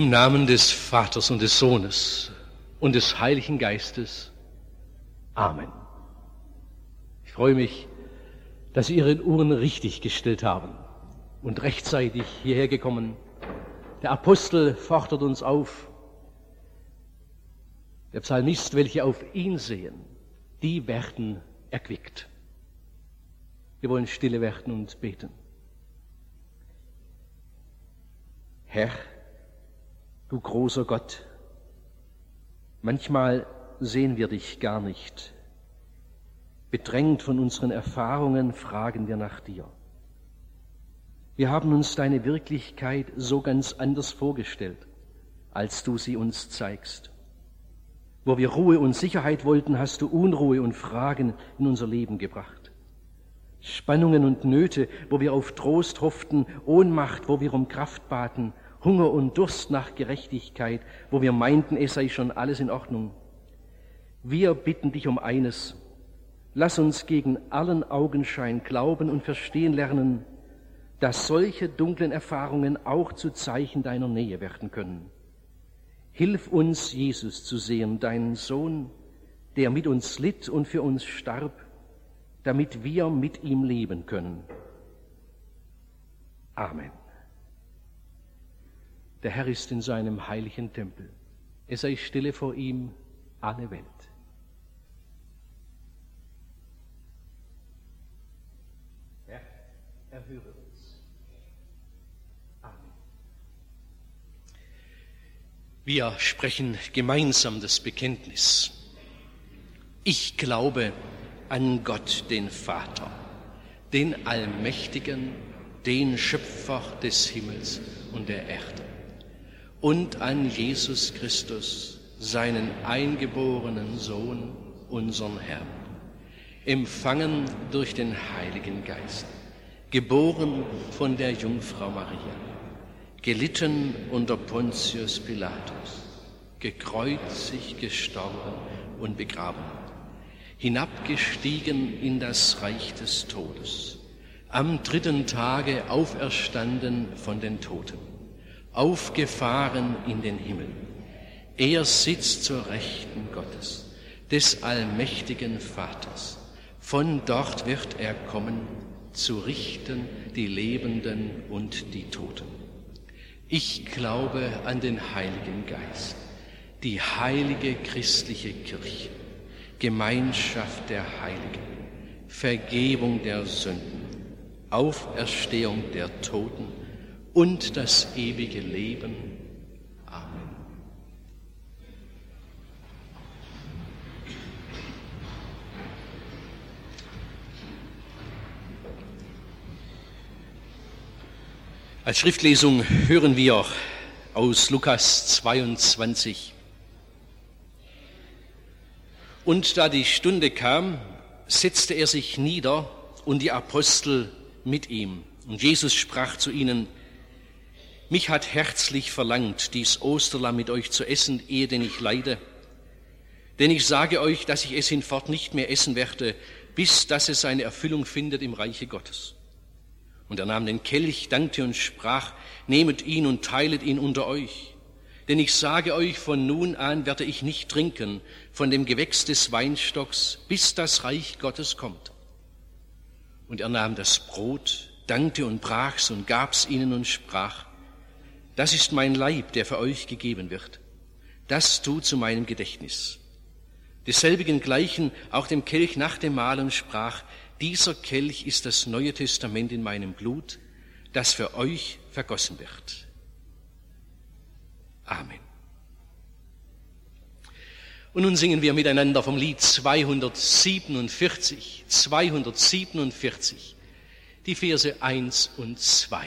Im Namen des Vaters und des Sohnes und des Heiligen Geistes. Amen. Ich freue mich, dass Sie Ihre Uhren richtig gestellt haben und rechtzeitig hierher gekommen. Der Apostel fordert uns auf. Der Psalmist, welche auf ihn sehen, die werden erquickt. Wir wollen stille werden und beten. Herr, du großer Gott, manchmal sehen wir dich gar nicht. Bedrängt von unseren Erfahrungen fragen wir nach dir. Wir haben uns deine Wirklichkeit so ganz anders vorgestellt, als du sie uns zeigst. Wo wir Ruhe und Sicherheit wollten, hast du Unruhe und Fragen in unser Leben gebracht. Spannungen und Nöte, wo wir auf Trost hofften, Ohnmacht, wo wir um Kraft baten, Hunger und Durst nach Gerechtigkeit, wo wir meinten, es sei schon alles in Ordnung. Wir bitten dich um eines: Lass uns gegen allen Augenschein glauben und verstehen lernen, dass solche dunklen Erfahrungen auch zu Zeichen deiner Nähe werden können. Hilf uns, Jesus zu sehen, deinen Sohn, der mit uns litt und für uns starb, damit wir mit ihm leben können. Amen. Der Herr ist in seinem heiligen Tempel. Es sei stille vor ihm alle Welt. Herr, erhöre uns. Amen. Wir sprechen gemeinsam das Bekenntnis. Ich glaube an Gott, den Vater, den Allmächtigen, den Schöpfer des Himmels und der Erde, und an Jesus Christus, seinen eingeborenen Sohn, unseren Herrn, empfangen durch den Heiligen Geist, geboren von der Jungfrau Maria, gelitten unter Pontius Pilatus, gekreuzigt, gestorben und begraben, hinabgestiegen in das Reich des Todes, am dritten Tage auferstanden von den Toten, aufgefahren in den Himmel. Er sitzt zur Rechten Gottes, des allmächtigen Vaters. Von dort wird er kommen, zu richten die Lebenden und die Toten. Ich glaube an den Heiligen Geist, die heilige christliche Kirche, Gemeinschaft der Heiligen, Vergebung der Sünden, Auferstehung der Toten und das ewige Leben. Amen. Als Schriftlesung hören wir aus Lukas 22. Und da die Stunde kam, setzte er sich nieder und die Apostel mit ihm. Und Jesus sprach zu ihnen: Mich hat herzlich verlangt, dies Osterlamm mit euch zu essen, ehe denn ich leide. Denn ich sage euch, dass ich es hinfort nicht mehr essen werde, bis dass es seine Erfüllung findet im Reiche Gottes. Und er nahm den Kelch, dankte und sprach: Nehmet ihn und teilet ihn unter euch. Denn ich sage euch, von nun an werde ich nicht trinken von dem Gewächs des Weinstocks, bis das Reich Gottes kommt. Und er nahm das Brot, dankte und brach's und gab's ihnen und sprach: Das ist mein Leib, der für euch gegeben wird. Das tut zu meinem Gedächtnis. Desselbigen gleichen auch dem Kelch nach dem Mahl und sprach: Dieser Kelch ist das Neue Testament in meinem Blut, das für euch vergossen wird. Amen. Und nun singen wir miteinander vom Lied 247, die Verse 1 und 2.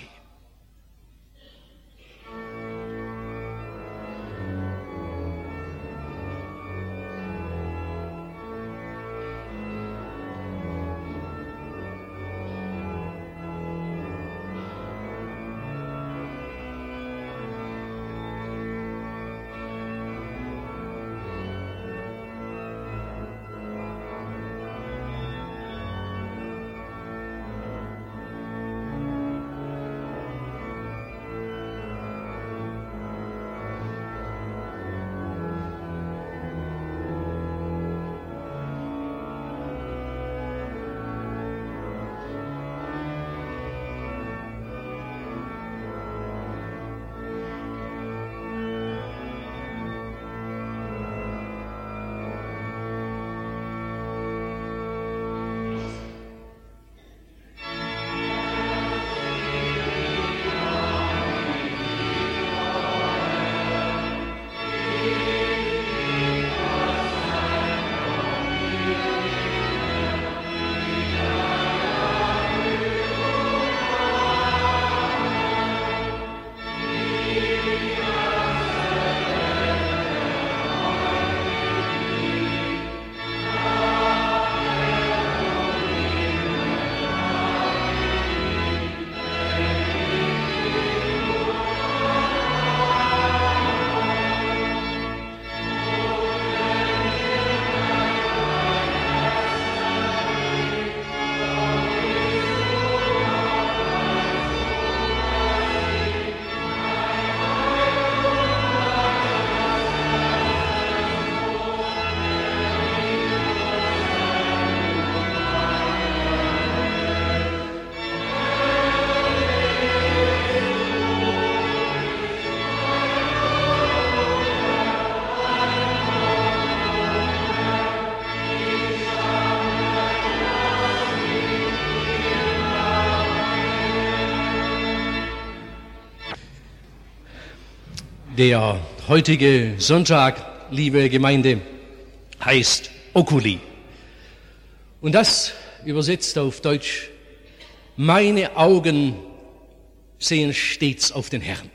Der heutige Sonntag, liebe Gemeinde, heißt Oculi. Und das übersetzt auf Deutsch: Meine Augen sehen stets auf den Herrn.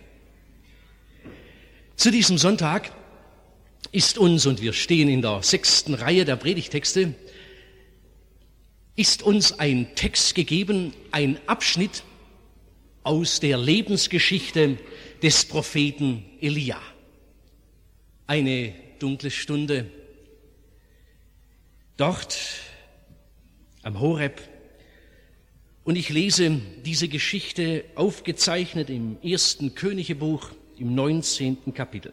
Zu diesem Sonntag ist uns, und wir stehen in der 6. Reihe der Predigtexte, ist uns ein Text gegeben, ein Abschnitt aus der Lebensgeschichte des Propheten Elia. Eine dunkle Stunde dort am Horeb. Und ich lese diese Geschichte aufgezeichnet im 1. Königebuch im 19. Kapitel.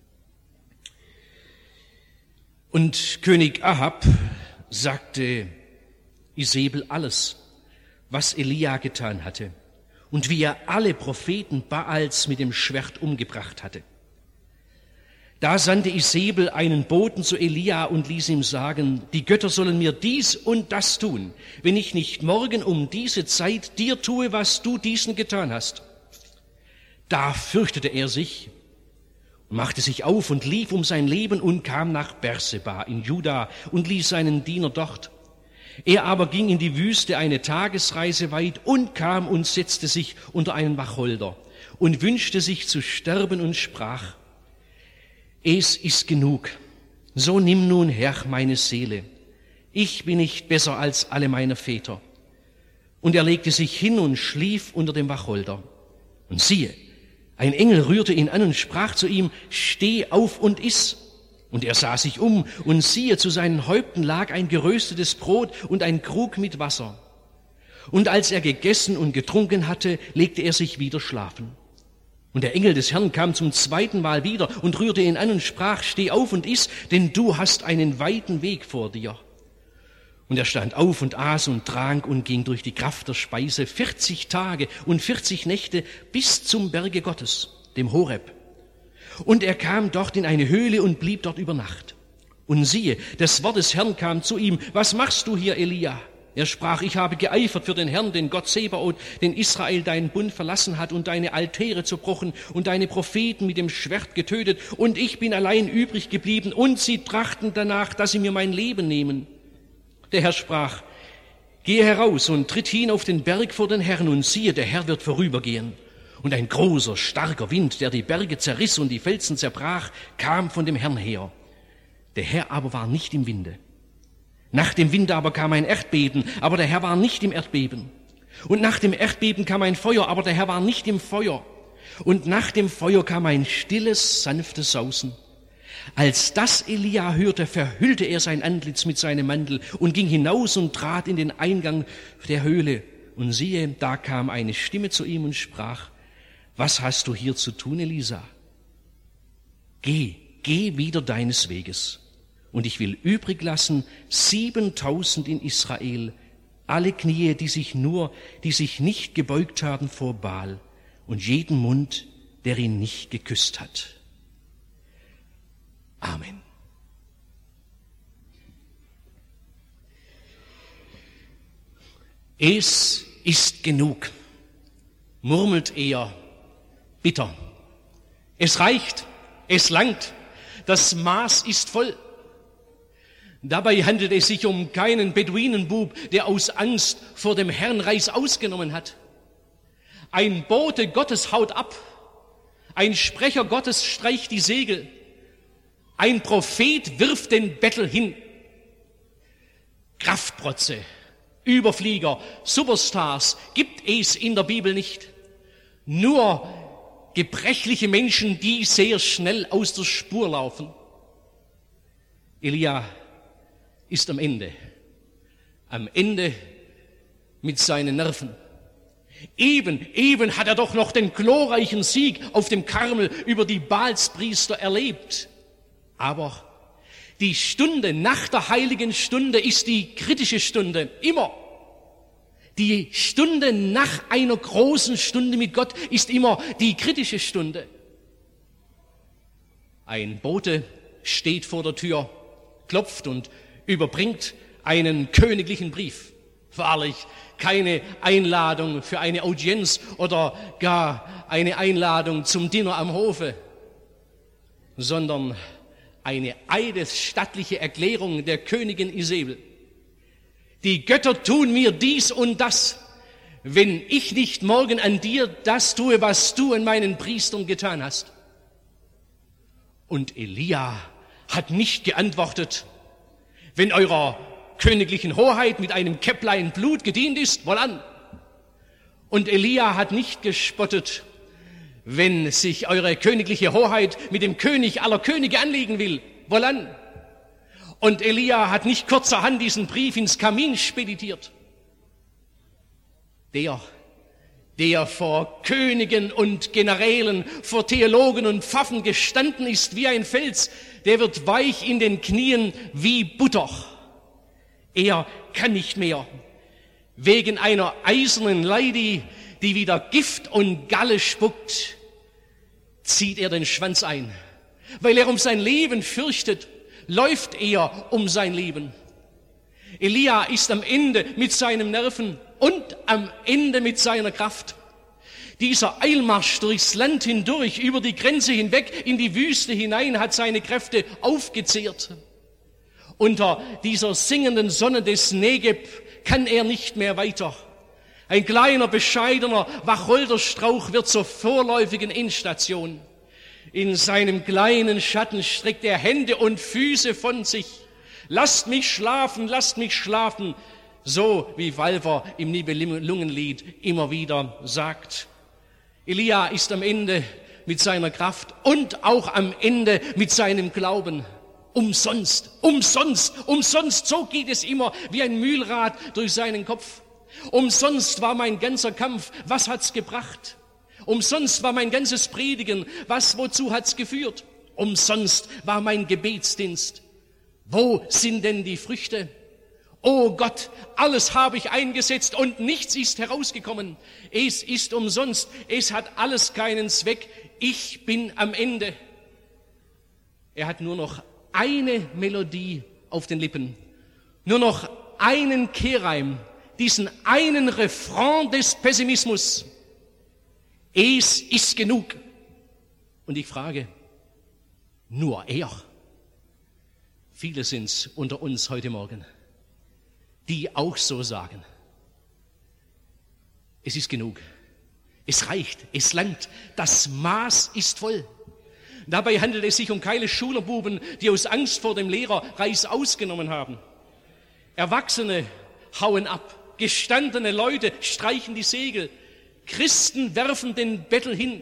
Und König Ahab sagte Isabel alles, was Elia getan hatte und wie er alle Propheten Baals mit dem Schwert umgebracht hatte. Da sandte Isabel einen Boten zu Elia und ließ ihm sagen, die Götter sollen mir dies und das tun, wenn ich nicht morgen um diese Zeit dir tue, was du diesen getan hast. Da fürchtete er sich und machte sich auf und lief um sein Leben und kam nach Berseba in Juda und ließ seinen Diener dort. Er aber ging in die Wüste eine Tagesreise weit und kam und setzte sich unter einen Wacholder und wünschte sich zu sterben und sprach, es ist genug, so nimm nun, Herr, meine Seele. Ich bin nicht besser als alle meine Väter. Und er legte sich hin und schlief unter dem Wacholder. Und siehe, ein Engel rührte ihn an und sprach zu ihm, steh auf und iss. Und er sah sich um, und siehe, zu seinen Häupten lag ein geröstetes Brot und ein Krug mit Wasser. Und als er gegessen und getrunken hatte, legte er sich wieder schlafen. Und der Engel des Herrn kam zum zweiten Mal wieder und rührte ihn an und sprach, steh auf und iss, denn du hast einen weiten Weg vor dir. Und er stand auf und aß und trank und ging durch die Kraft der Speise 40 Tage und 40 Nächte bis zum Berge Gottes, dem Horeb. Und er kam dort in eine Höhle und blieb dort über Nacht. Und siehe, das Wort des Herrn kam zu ihm, was machst du hier, Elia? Er sprach, ich habe geeifert für den Herrn, den Gott Zebaoth, den Israel deinen Bund verlassen hat und deine Altäre zerbrochen und deine Propheten mit dem Schwert getötet. Und ich bin allein übrig geblieben und sie trachten danach, dass sie mir mein Leben nehmen. Der Herr sprach, gehe heraus und tritt hin auf den Berg vor den Herrn und siehe, der Herr wird vorübergehen. Und ein großer, starker Wind, der die Berge zerriss und die Felsen zerbrach, kam von dem Herrn her. Der Herr aber war nicht im Winde. Nach dem Wind aber kam ein Erdbeben, aber der Herr war nicht im Erdbeben. Und nach dem Erdbeben kam ein Feuer, aber der Herr war nicht im Feuer. Und nach dem Feuer kam ein stilles, sanftes Sausen. Als das Elia hörte, verhüllte er sein Antlitz mit seinem Mantel und ging hinaus und trat in den Eingang der Höhle. Und siehe, da kam eine Stimme zu ihm und sprach, was hast du hier zu tun, Elisa? Geh wieder deines Weges. Und ich will übrig lassen 7.000 in Israel, alle Knie, die sich nicht gebeugt haben vor Baal und jeden Mund, der ihn nicht geküsst hat. Amen. Es ist genug, murmelt er bitter. Es reicht, es langt, das Maß ist voll. Dabei handelt es sich um keinen Beduinenbub, der aus Angst vor dem Herrn Reis ausgenommen hat. Ein Bote Gottes haut ab, ein Sprecher Gottes streicht die Segel, ein Prophet wirft den Bettel hin. Kraftprotze, Überflieger, Superstars gibt es in der Bibel nicht. Nur gebrechliche Menschen, die sehr schnell aus der Spur laufen. Elia ist am Ende mit seinen Nerven. Eben hat er doch noch den glorreichen Sieg auf dem Karmel über die Baalspriester erlebt. Aber die Stunde nach der heiligen Stunde ist die kritische Stunde, immer. Die Stunde nach einer großen Stunde mit Gott ist immer die kritische Stunde. Ein Bote steht vor der Tür, klopft und überbringt einen königlichen Brief. Wahrlich, keine Einladung für eine Audienz oder gar eine Einladung zum Dinner am Hofe. sondern eine eidesstattliche Erklärung der Königin Isabel. Die Götter tun mir dies und das, wenn ich nicht morgen an dir das tue, was du an meinen Priestern getan hast. Und Elia hat nicht geantwortet, wenn eurer königlichen Hoheit mit einem Käpplein Blut gedient ist, wohlan. Und Elia hat nicht gespottet, wenn sich eure königliche Hoheit mit dem König aller Könige anlegen will, wohlan. Und Elia hat nicht kurzerhand diesen Brief ins Kamin speditiert. Der vor Königen und Generälen, vor Theologen und Pfaffen gestanden ist wie ein Fels, der wird weich in den Knien wie Butter. Er kann nicht mehr. Wegen einer eisernen Leidi, die wieder Gift und Galle spuckt, zieht er den Schwanz ein. Weil er um sein Leben fürchtet, läuft er um sein Leben. Elia ist am Ende mit seinem Nerven und am Ende mit seiner Kraft. Dieser Eilmarsch durchs Land hindurch, über die Grenze hinweg, in die Wüste hinein, hat seine Kräfte aufgezehrt. Unter dieser singenden Sonne des Negeb kann er nicht mehr weiter. Ein kleiner, bescheidener Wacholderstrauch wird zur vorläufigen Endstation. In seinem kleinen Schatten streckt er Hände und Füße von sich. Lasst mich schlafen, so wie Walver im Nibelungenlied immer wieder sagt. Elia ist am Ende mit seiner Kraft und auch am Ende mit seinem Glauben. Umsonst, so geht es immer wie ein Mühlrad durch seinen Kopf. Umsonst war mein ganzer Kampf, was hat's gebracht? Umsonst war mein ganzes Predigen, wozu hat's geführt? Umsonst war mein Gebetsdienst. Wo sind denn die Früchte? Oh Gott, alles habe ich eingesetzt und nichts ist herausgekommen. Es ist umsonst, es hat alles keinen Zweck. Ich bin am Ende. Er hat nur noch eine Melodie auf den Lippen, nur noch einen Kehrreim, diesen einen Refrain des Pessimismus. Es ist genug. Und ich frage, nur er? Viele sind's unter uns heute Morgen, die auch so sagen. Es ist genug. Es reicht. Es langt. Das Maß ist voll. Dabei handelt es sich um keine Schülerbuben, die aus Angst vor dem Lehrer Reißaus genommen haben. Erwachsene hauen ab. Gestandene Leute streichen die Segel. Christen werfen den Bettel hin.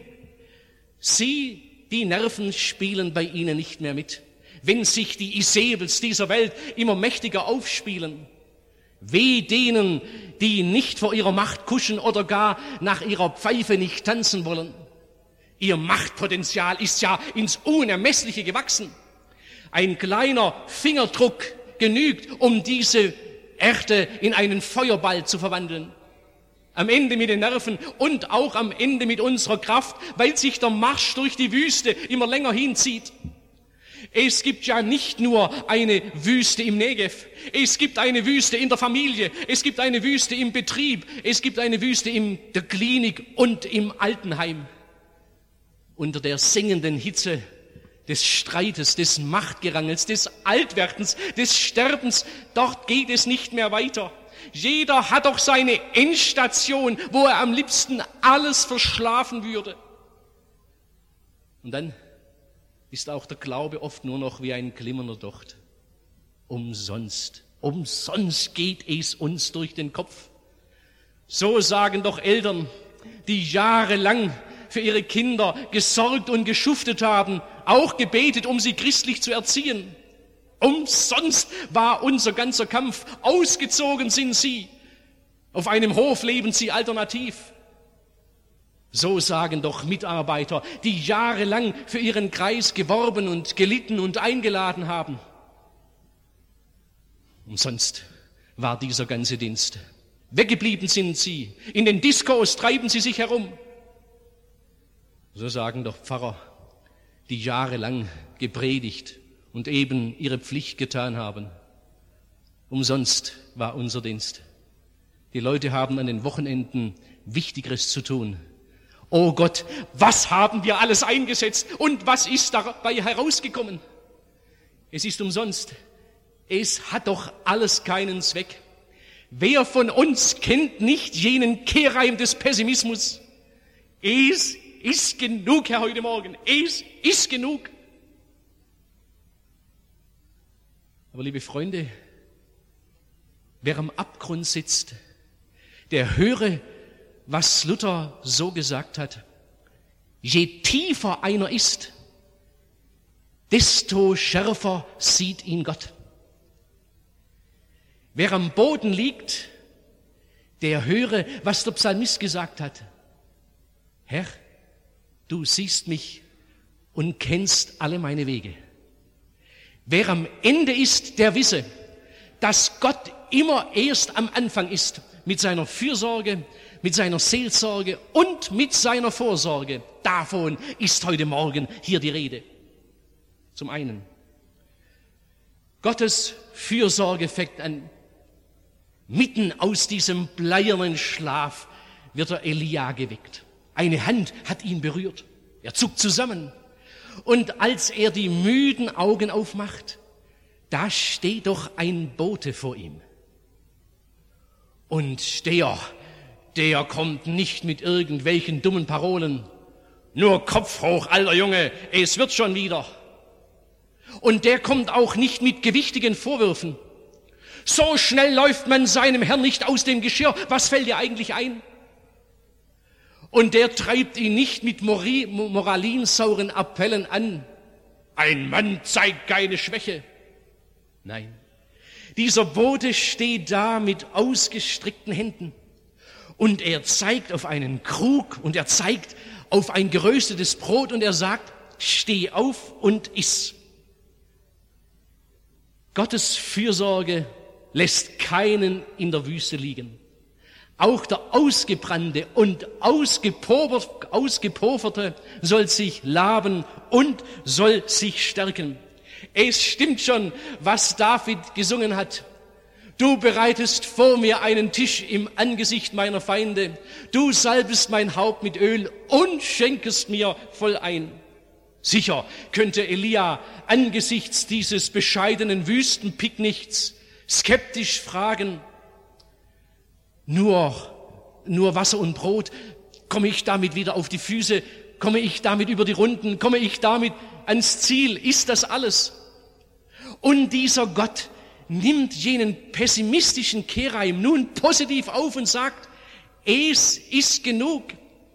Die Nerven spielen bei ihnen nicht mehr mit. Wenn sich die Isabels dieser Welt immer mächtiger aufspielen. Weh denen, die nicht vor ihrer Macht kuschen oder gar nach ihrer Pfeife nicht tanzen wollen. Ihr Machtpotenzial ist ja ins Unermessliche gewachsen. Ein kleiner Fingerdruck genügt, um diese Erde in einen Feuerball zu verwandeln. Am Ende mit den Nerven und auch am Ende mit unserer Kraft, weil sich der Marsch durch die Wüste immer länger hinzieht. Es gibt ja nicht nur eine Wüste im Negev, es gibt eine Wüste in der Familie, es gibt eine Wüste im Betrieb, es gibt eine Wüste in der Klinik und im Altenheim. Unter der sengenden Hitze des Streites, des Machtgerangels, des Altwerdens, des Sterbens, dort geht es nicht mehr weiter. Jeder hat doch seine Endstation, wo er am liebsten alles verschlafen würde. Und dann ist auch der Glaube oft nur noch wie ein glimmernder Docht. Umsonst geht es uns durch den Kopf. So sagen doch Eltern, die jahrelang für ihre Kinder gesorgt und geschuftet haben, auch gebetet, um sie christlich zu erziehen. Umsonst war unser ganzer Kampf, ausgezogen sind sie. Auf einem Hof leben sie alternativ. So sagen doch Mitarbeiter, die jahrelang für ihren Kreis geworben und gelitten und eingeladen haben. Umsonst war dieser ganze Dienst. Weggeblieben sind sie, in den Diskos treiben sie sich herum. So sagen doch Pfarrer, die jahrelang gepredigt und eben ihre Pflicht getan haben. Umsonst war unser Dienst. Die Leute haben an den Wochenenden Wichtigeres zu tun. Oh Gott, was haben wir alles eingesetzt und was ist dabei herausgekommen? Es ist umsonst. Es hat doch alles keinen Zweck. Wer von uns kennt nicht jenen Kehrreim des Pessimismus? Es ist genug, Herr, heute Morgen. Es ist genug. Aber liebe Freunde, wer am Abgrund sitzt, der höre, was Luther so gesagt hat. Je tiefer einer ist, desto schärfer sieht ihn Gott. Wer am Boden liegt, der höre, was der Psalmist gesagt hat. Herr, du siehst mich und kennst alle meine Wege. Wer am Ende ist, der wisse, dass Gott immer erst am Anfang ist mit seiner Fürsorge, mit seiner Seelsorge und mit seiner Vorsorge. Davon ist heute Morgen hier die Rede. Zum einen, Gottes Fürsorge fängt an. Mitten aus diesem bleiernen Schlaf wird der Elia geweckt. Eine Hand hat ihn berührt. Er zuckt zusammen. Und als er die müden Augen aufmacht, da steht doch ein Bote vor ihm. Und der kommt nicht mit irgendwelchen dummen Parolen. Nur Kopf hoch, alter Junge, es wird schon wieder. Und der kommt auch nicht mit gewichtigen Vorwürfen. So schnell läuft man seinem Herrn nicht aus dem Geschirr. Was fällt dir eigentlich ein? Und der treibt ihn nicht mit moralinsauren Appellen an. Ein Mann zeigt keine Schwäche. Nein, dieser Bote steht da mit ausgestreckten Händen. Und er zeigt auf einen Krug und er zeigt auf ein geröstetes Brot und er sagt, steh auf und iss. Gottes Fürsorge lässt keinen in der Wüste liegen. Auch der Ausgebrannte und Ausgepulverte soll sich laben und soll sich stärken. Es stimmt schon, was David gesungen hat. Du bereitest vor mir einen Tisch im Angesicht meiner Feinde. Du salbest mein Haupt mit Öl und schenkest mir voll ein. Sicher könnte Elia angesichts dieses bescheidenen Wüstenpicknicks skeptisch fragen, nur Wasser und Brot, komme ich damit wieder auf die Füße, komme ich damit über die Runden, komme ich damit ans Ziel, ist das alles? Und dieser Gott nimmt jenen pessimistischen Kehrreim nun positiv auf und sagt, es ist genug.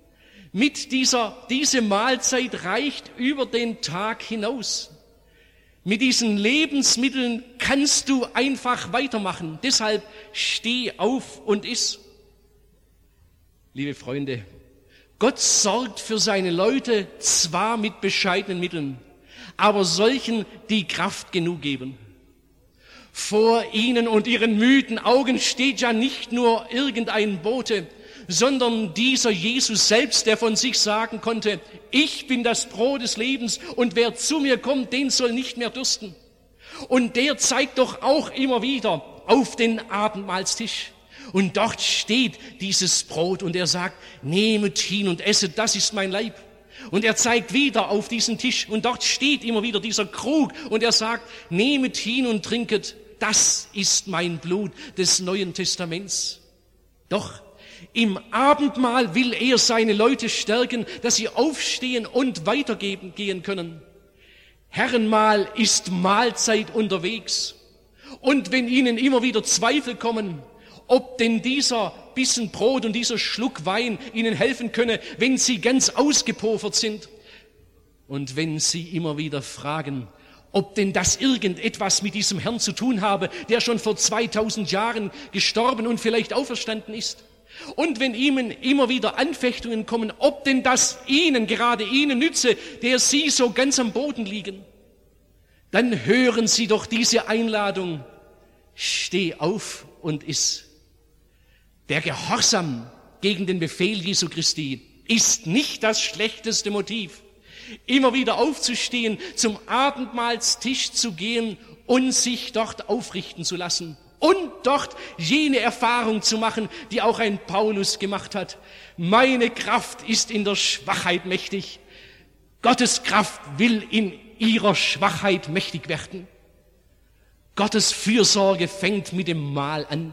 Diese Mahlzeit reicht über den Tag hinaus. Mit diesen Lebensmitteln kannst du einfach weitermachen. Deshalb steh auf und iss. Liebe Freunde, Gott sorgt für seine Leute zwar mit bescheidenen Mitteln, aber solchen, die Kraft genug geben. Vor ihnen und ihren müden Augen steht ja nicht nur irgendein Bote, sondern dieser Jesus selbst, der von sich sagen konnte, ich bin das Brot des Lebens und wer zu mir kommt, den soll nicht mehr dürsten. Und der zeigt doch auch immer wieder auf den Abendmahlstisch. Und dort steht dieses Brot und er sagt, nehmet hin und esset, das ist mein Leib. Und er zeigt wieder auf diesen Tisch und dort steht immer wieder dieser Krug und er sagt, nehmet hin und trinket, das ist mein Blut des Neuen Testaments. Doch im Abendmahl will er seine Leute stärken, dass sie aufstehen und weitergehen können. Herrenmahl ist Mahlzeit unterwegs. Und wenn ihnen immer wieder Zweifel kommen, ob denn dieser Bissen Brot und dieser Schluck Wein ihnen helfen könne, wenn sie ganz ausgepulvert sind. Und wenn sie immer wieder fragen, ob denn das irgendetwas mit diesem Herrn zu tun habe, der schon vor 2000 Jahren gestorben und vielleicht auferstanden ist. Und wenn ihnen immer wieder Anfechtungen kommen, ob denn das gerade ihnen nütze, der sie so ganz am Boden liegen, dann hören sie doch diese Einladung, steh auf und iss. Der Gehorsam gegen den Befehl Jesu Christi ist nicht das schlechteste Motiv. Immer wieder aufzustehen, zum Abendmahlstisch zu gehen und sich dort aufrichten zu lassen und dort jene Erfahrung zu machen, die auch ein Paulus gemacht hat. Meine Kraft ist in der Schwachheit mächtig. Gottes Kraft will in ihrer Schwachheit mächtig werden. Gottes Fürsorge fängt mit dem Mahl an.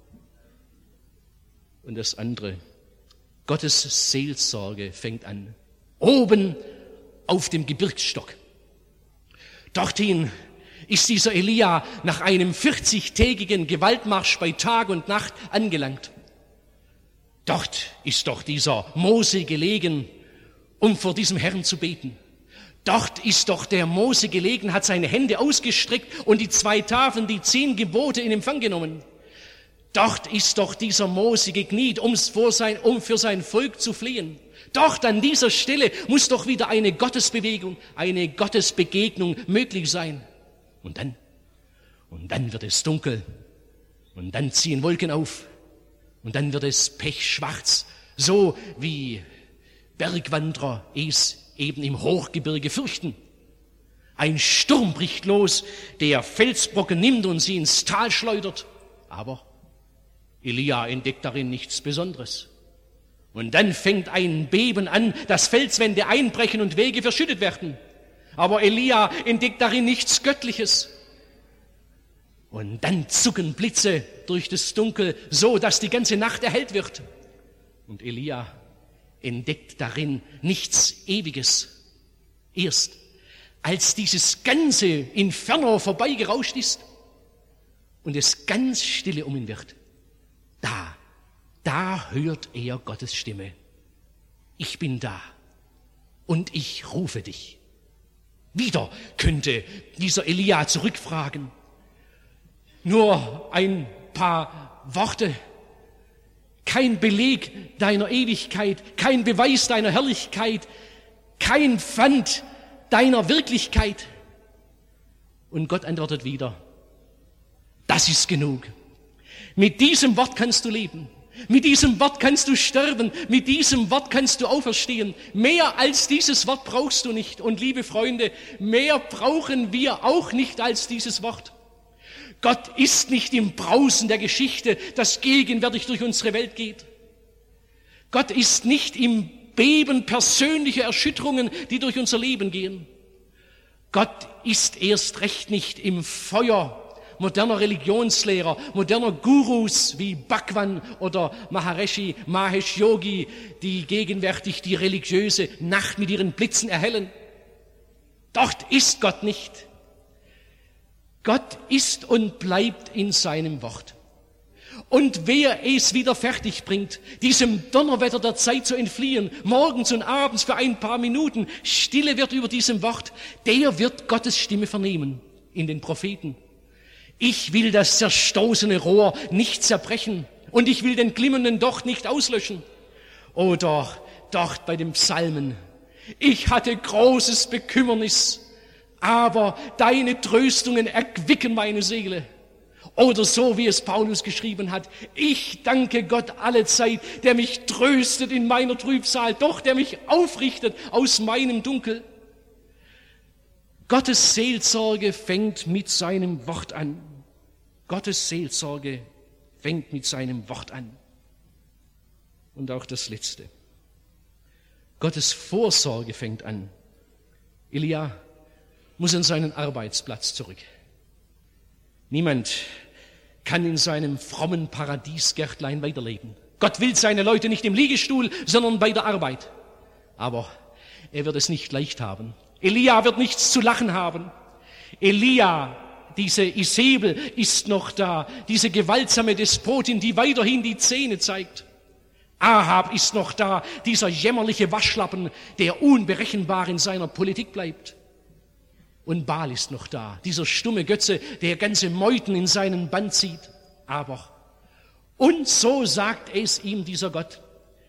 Und das andere, Gottes Seelsorge fängt an. Oben auf dem Gebirgsstock. Dorthin ist dieser Elia nach einem 40-tägigen Gewaltmarsch bei Tag und Nacht angelangt. Dort ist doch dieser Mose gelegen, um vor diesem Herrn zu beten. Dort ist doch der Mose gelegen, hat seine Hände ausgestreckt und die 2 Tafeln, die 10 Gebote in Empfang genommen. Dort ist doch dieser Mose gekniet, um für sein Volk zu flehen. Dort an dieser Stelle muss doch wieder eine Gottesbewegung, eine Gottesbegegnung möglich sein. Und dann wird es dunkel und dann ziehen Wolken auf und dann wird es pechschwarz, so wie Bergwanderer es eben im Hochgebirge fürchten. Ein Sturm bricht los, der Felsbrocken nimmt und sie ins Tal schleudert. Aber Elia entdeckt darin nichts Besonderes. Und dann fängt ein Beben an, dass Felswände einbrechen und Wege verschüttet werden. Aber Elia entdeckt darin nichts Göttliches. Und dann zucken Blitze durch das Dunkel, so dass die ganze Nacht erhellt wird. Und Elia entdeckt darin nichts Ewiges. Erst als dieses ganze Inferno vorbeigerauscht ist und es ganz stille um ihn wird, da hört er Gottes Stimme. Ich bin da und ich rufe dich. Wieder könnte dieser Elia zurückfragen. Nur ein paar Worte, kein Beleg deiner Ewigkeit, kein Beweis deiner Herrlichkeit, kein Pfand deiner Wirklichkeit. Und Gott antwortet wieder, das ist genug. Mit diesem Wort kannst du leben. Mit diesem Wort kannst du sterben, mit diesem Wort kannst du auferstehen. Mehr als dieses Wort brauchst du nicht. Und liebe Freunde, mehr brauchen wir auch nicht als dieses Wort. Gott ist nicht im Brausen der Geschichte, das gegenwärtig durch unsere Welt geht. Gott ist nicht im Beben persönlicher Erschütterungen, die durch unser Leben gehen. Gott ist erst recht nicht im Feuer moderner Religionslehrer, moderner Gurus wie Bhagwan oder Maharishi Mahesh Yogi, die gegenwärtig die religiöse Nacht mit ihren Blitzen erhellen. Dort ist Gott nicht. Gott ist und bleibt in seinem Wort. Und wer es wieder fertig bringt, diesem Donnerwetter der Zeit zu entfliehen, morgens und abends für ein paar Minuten Stille wird über diesem Wort, der wird Gottes Stimme vernehmen in den Propheten. Ich will das zerstoßene Rohr nicht zerbrechen und ich will den glimmenden Docht nicht auslöschen. Oder dort bei den Psalmen. Ich hatte großes Bekümmernis, aber deine Tröstungen erquicken meine Seele. Oder so, wie es Paulus geschrieben hat, ich danke Gott allezeit, der mich tröstet in meiner Trübsal, doch der mich aufrichtet aus meinem Dunkel. Gottes Seelsorge fängt mit seinem Wort an. Gottes Seelsorge fängt mit seinem Wort an. Und auch das Letzte. Gottes Vorsorge fängt an. Elia muss an seinen Arbeitsplatz zurück. Niemand kann in seinem frommen Paradiesgärtlein weiterleben. Gott will seine Leute nicht im Liegestuhl, sondern bei der Arbeit. Aber er wird es nicht leicht haben. Elia wird nichts zu lachen haben. Elia, diese Isabel ist noch da, diese gewaltsame Despotin, die weiterhin die Zähne zeigt. Ahab ist noch da, dieser jämmerliche Waschlappen, der unberechenbar in seiner Politik bleibt. Und Baal ist noch da, dieser stumme Götze, der ganze Meuten in seinen Bann zieht. Aber, und so sagt es ihm dieser Gott,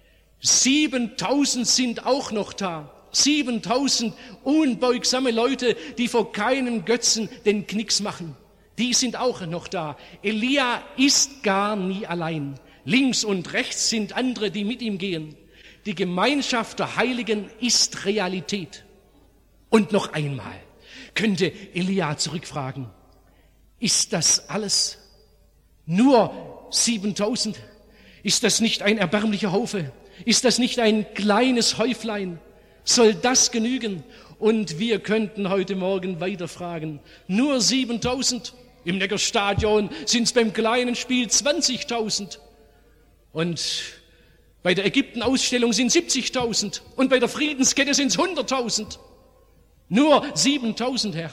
7000 sind auch noch da. 7000 unbeugsame Leute, die vor keinem Götzen den Knicks machen. Die sind auch noch da. Elia ist gar nie allein. Links und rechts sind andere, die mit ihm gehen. Die Gemeinschaft der Heiligen ist Realität. Und noch einmal könnte Elia zurückfragen, ist das alles? Nur 7.000. Ist das nicht ein erbärmlicher Haufe? Ist das nicht ein kleines Häuflein? Soll das genügen? Und wir könnten heute Morgen weiter fragen. Nur 7.000. Im Neckarstadion sind es beim kleinen Spiel 20.000. Und bei der Ägypten-Ausstellung sind 70.000. Und bei der Friedenskette sind es 100.000. Nur 7.000, Herr.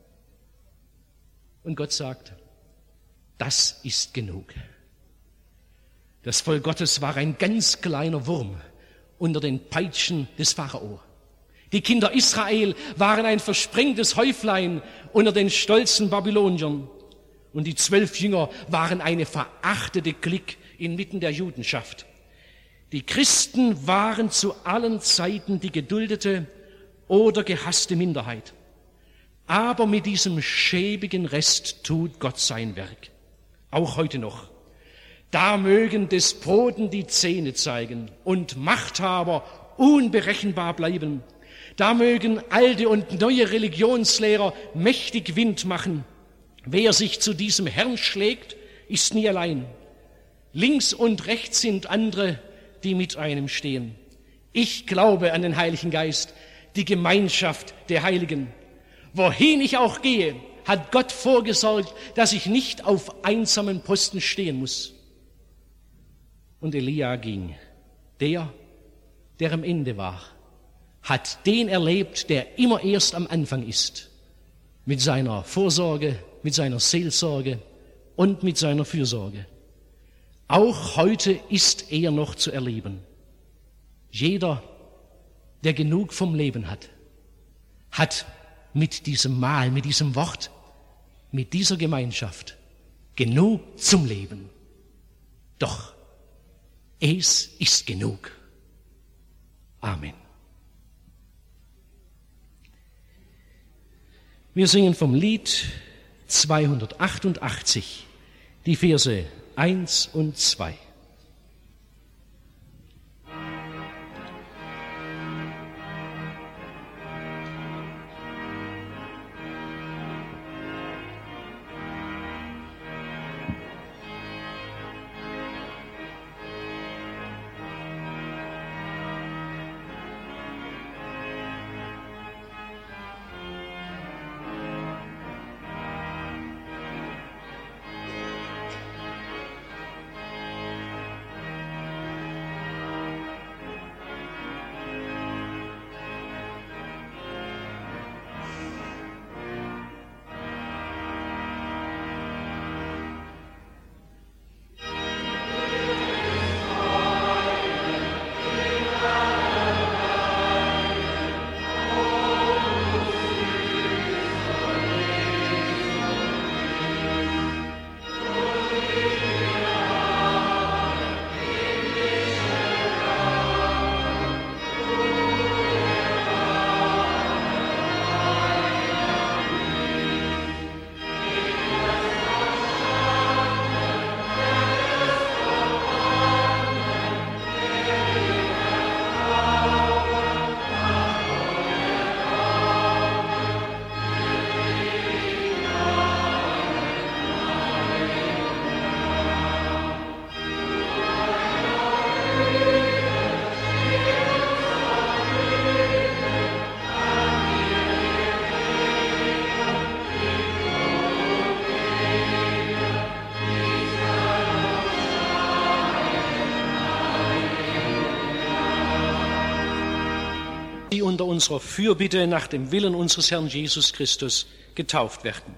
Und Gott sagt, das ist genug. Das Volk Gottes war ein ganz kleiner Wurm unter den Peitschen des Pharao. Die Kinder Israel waren ein versprengtes Häuflein unter den stolzen Babyloniern. Und die 12 Jünger waren eine verachtete Clique inmitten der Judenschaft. Die Christen waren zu allen Zeiten die geduldete oder gehasste Minderheit. Aber mit diesem schäbigen Rest tut Gott sein Werk. Auch heute noch. Da mögen Despoten die Zähne zeigen und Machthaber unberechenbar bleiben. Da mögen alte und neue Religionslehrer mächtig Wind machen. Wer sich zu diesem Herrn schlägt, ist nie allein. Links und rechts sind andere, die mit einem stehen. Ich glaube an den Heiligen Geist, die Gemeinschaft der Heiligen. Wohin ich auch gehe, hat Gott vorgesorgt, dass ich nicht auf einsamen Posten stehen muss. Und Elia ging. Der am Ende war, hat den erlebt, der immer erst am Anfang ist. Mit seiner Vorsorge, mit seiner Seelsorge und mit seiner Fürsorge. Auch heute ist er noch zu erleben. Jeder, der genug vom Leben hat mit diesem Mahl, mit diesem Wort, mit dieser Gemeinschaft genug zum Leben. Doch es ist genug. Amen. Wir singen vom Lied 288, die Verse 1 und 2. Die unter unserer Fürbitte nach dem Willen unseres Herrn Jesus Christus getauft werden.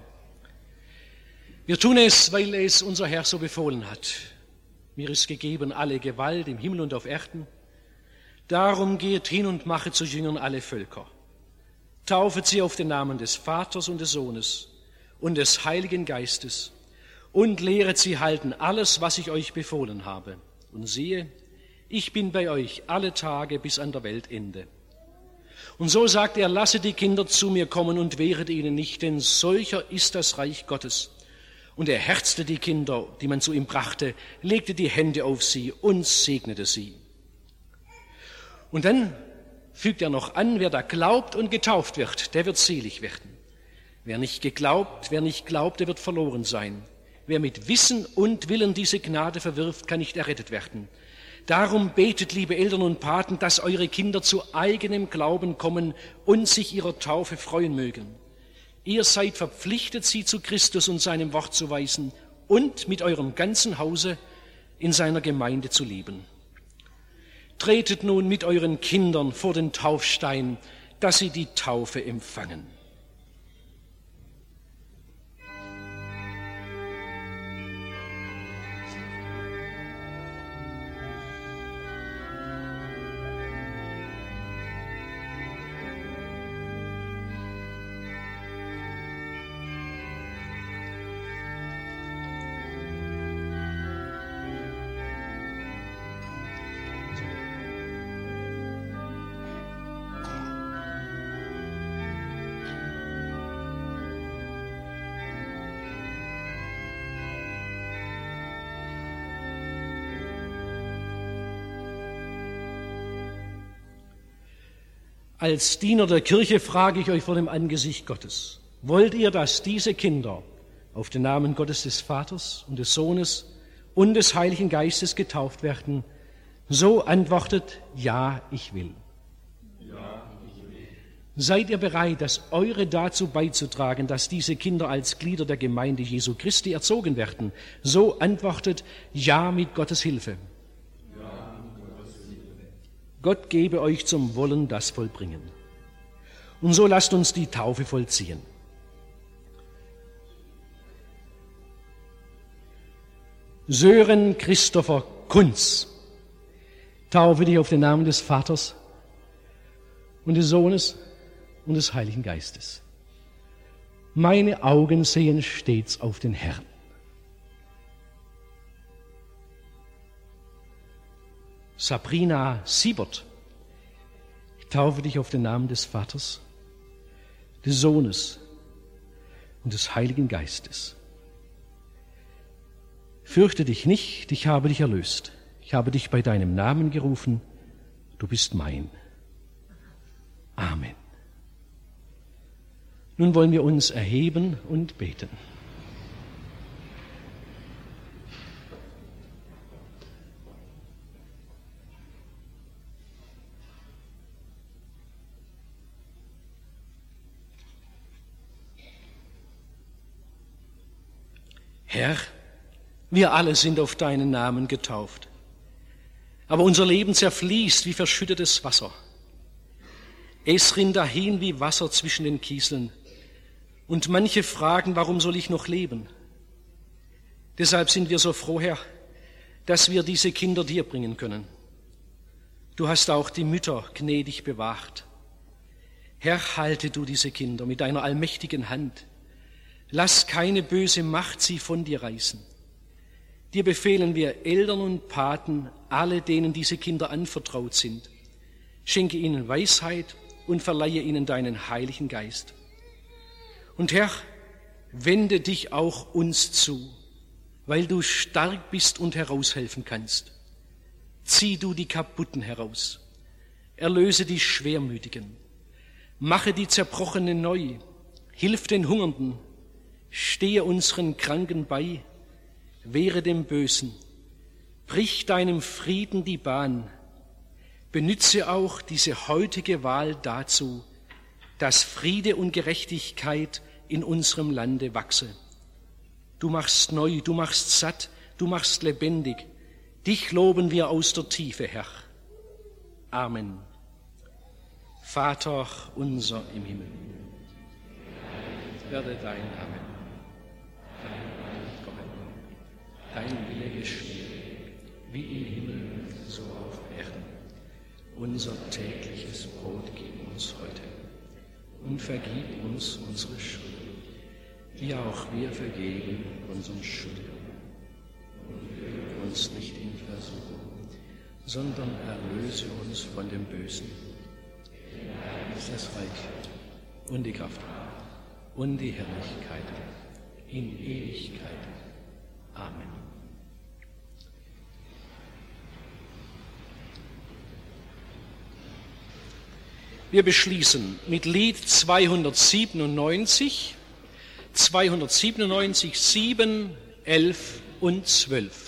Wir tun es, weil es unser Herr so befohlen hat. Mir ist gegeben alle Gewalt im Himmel und auf Erden. Darum geht hin und mache zu Jüngern alle Völker. Taufet sie auf den Namen des Vaters und des Sohnes und des Heiligen Geistes und lehret sie halten alles, was ich euch befohlen habe. Und siehe, ich bin bei euch alle Tage bis an der Weltende. Und so sagt er, lasset die Kinder zu mir kommen und wehret ihnen nicht, denn solcher ist das Reich Gottes. Und er herzte die Kinder, die man zu ihm brachte, legte die Hände auf sie und segnete sie. Und dann fügt er noch an, wer da glaubt und getauft wird, der wird selig werden. Wer nicht glaubt, der wird verloren sein. Wer mit Wissen und Willen diese Gnade verwirft, kann nicht errettet werden. Darum betet, liebe Eltern und Paten, dass eure Kinder zu eigenem Glauben kommen und sich ihrer Taufe freuen mögen. Ihr seid verpflichtet, sie zu Christus und seinem Wort zu weisen und mit eurem ganzen Hause in seiner Gemeinde zu lieben. Tretet nun mit euren Kindern vor den Taufstein, dass sie die Taufe empfangen. Als Diener der Kirche frage ich euch vor dem Angesicht Gottes, wollt ihr, dass diese Kinder auf den Namen Gottes des Vaters und des Sohnes und des Heiligen Geistes getauft werden? So antwortet, ja, ich will. Ja, ich will. Seid ihr bereit, das Eure dazu beizutragen, dass diese Kinder als Glieder der Gemeinde Jesu Christi erzogen werden? So antwortet, ja, mit Gottes Hilfe. Gott gebe euch zum Wollen das vollbringen. Und so lasst uns die Taufe vollziehen. Sören Christopher Kunz, taufe dich auf den Namen des Vaters und des Sohnes und des Heiligen Geistes. Meine Augen sehen stets auf den Herrn. Sabrina Siebert, ich taufe dich auf den Namen des Vaters, des Sohnes und des Heiligen Geistes. Fürchte dich nicht, ich habe dich erlöst. Ich habe dich bei deinem Namen gerufen, du bist mein. Amen. Nun wollen wir uns erheben und beten. Herr, wir alle sind auf deinen Namen getauft, aber unser Leben zerfließt wie verschüttetes Wasser. Es rinnt dahin wie Wasser zwischen den Kieseln und manche fragen, warum soll ich noch leben? Deshalb sind wir so froh, Herr, dass wir diese Kinder dir bringen können. Du hast auch die Mütter gnädig bewahrt. Herr, halte du diese Kinder mit deiner allmächtigen Hand. Lass keine böse Macht sie von dir reißen. Dir befehlen wir Eltern und Paten, alle, denen diese Kinder anvertraut sind. Schenke ihnen Weisheit und verleihe ihnen deinen Heiligen Geist. Und Herr, wende dich auch uns zu, weil du stark bist und heraushelfen kannst. Zieh du die Kaputten heraus, erlöse die Schwermütigen, mache die Zerbrochenen neu, hilf den Hungernden, stehe unseren Kranken bei, wehre dem Bösen, brich deinem Frieden die Bahn, benütze auch diese heutige Wahl dazu, dass Friede und Gerechtigkeit in unserem Lande wachse. Du machst neu, du machst satt, du machst lebendig, dich loben wir aus der Tiefe, Herr. Amen. Vater unser im Himmel, werde dein Name. Dein Wille geschehe, wie im Himmel, so auf Erden. Unser tägliches Brot gib uns heute und vergib uns unsere Schuld, wie auch wir vergeben unseren Schuldigern. Und führe uns nicht in Versuchung, sondern erlöse uns von dem Bösen. Dein ist das Reich und die Kraft und die Herrlichkeit in Ewigkeit. Amen. Wir beschließen mit Lied 297, 7, 11 und 12.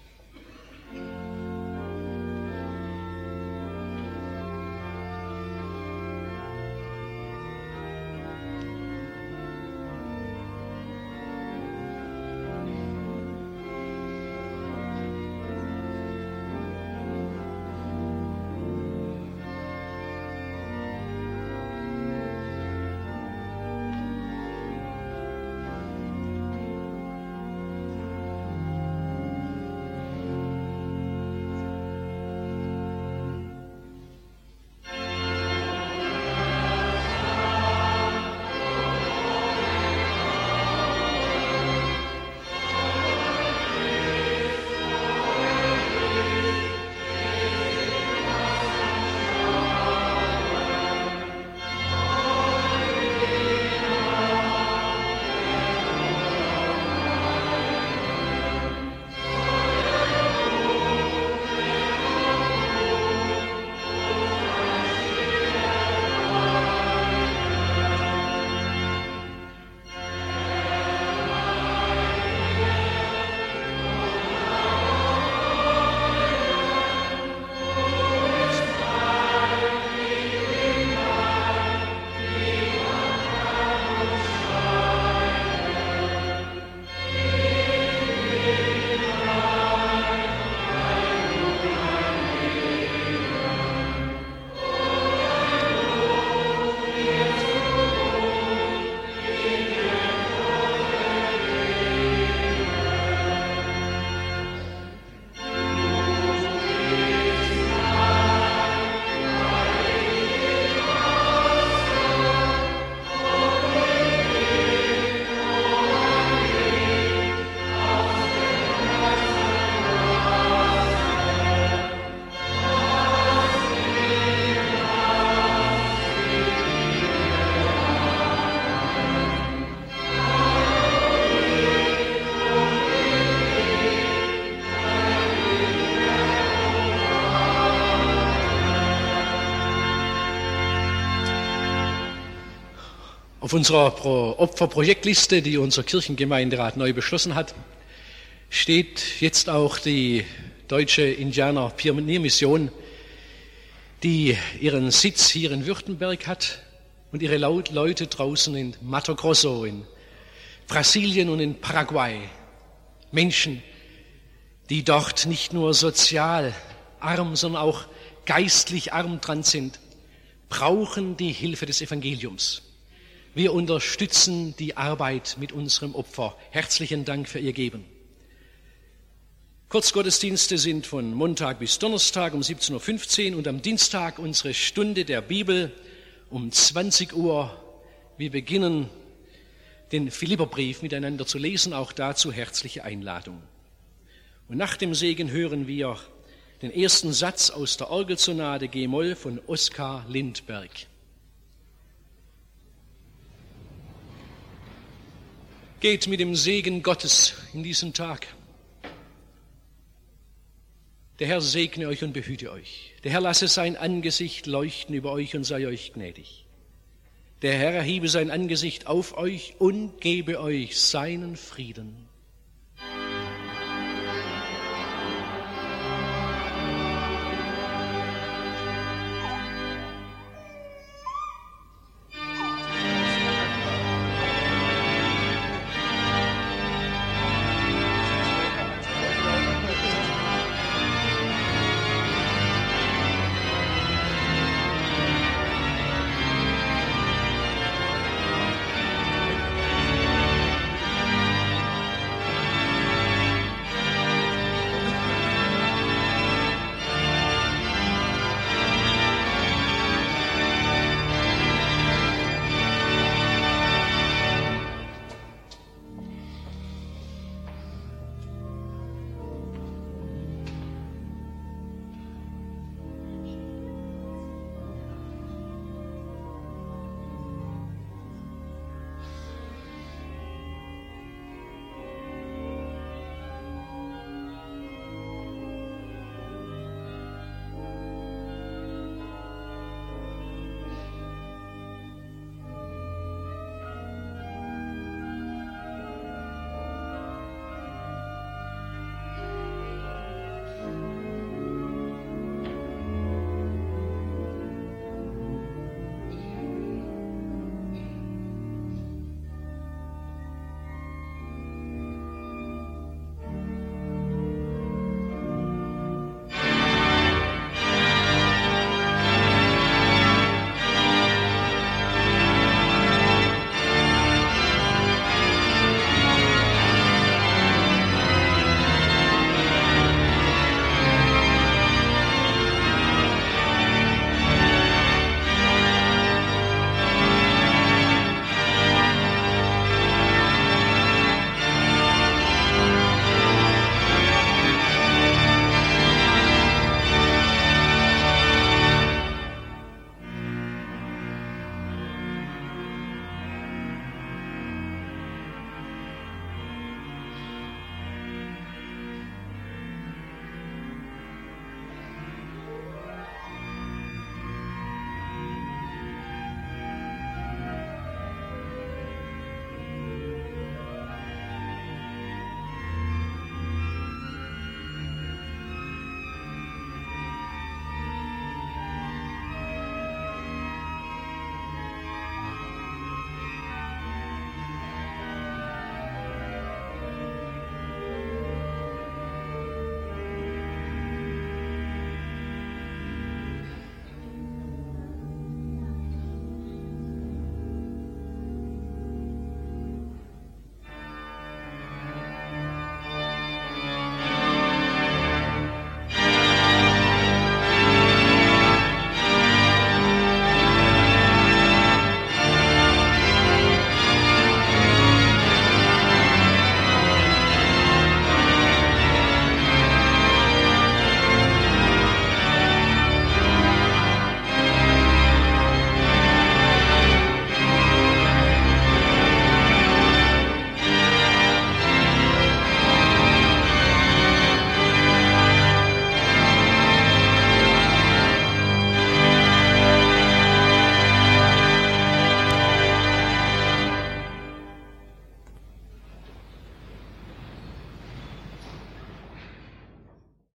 Auf unserer Opferprojektliste, die unser Kirchengemeinderat neu beschlossen hat, steht jetzt auch die Deutsche Indianer-Pioniermission, die ihren Sitz hier in Württemberg hat und ihre Leute draußen in Mato Grosso, in Brasilien und in Paraguay. Menschen, die dort nicht nur sozial arm, sondern auch geistlich arm dran sind, brauchen die Hilfe des Evangeliums. Wir unterstützen die Arbeit mit unserem Opfer. Herzlichen Dank für Ihr Geben. Kurzgottesdienste sind von Montag bis Donnerstag um 17.15 Uhr und am Dienstag unsere Stunde der Bibel um 20 Uhr. Wir beginnen den Philipperbrief miteinander zu lesen, auch dazu herzliche Einladung. Und nach dem Segen hören wir den ersten Satz aus der Orgelsonate G-Moll von Oskar Lindberg. Geht mit dem Segen Gottes in diesen Tag. Der Herr segne euch und behüte euch. Der Herr lasse sein Angesicht leuchten über euch und sei euch gnädig. Der Herr erhebe sein Angesicht auf euch und gebe euch seinen Frieden.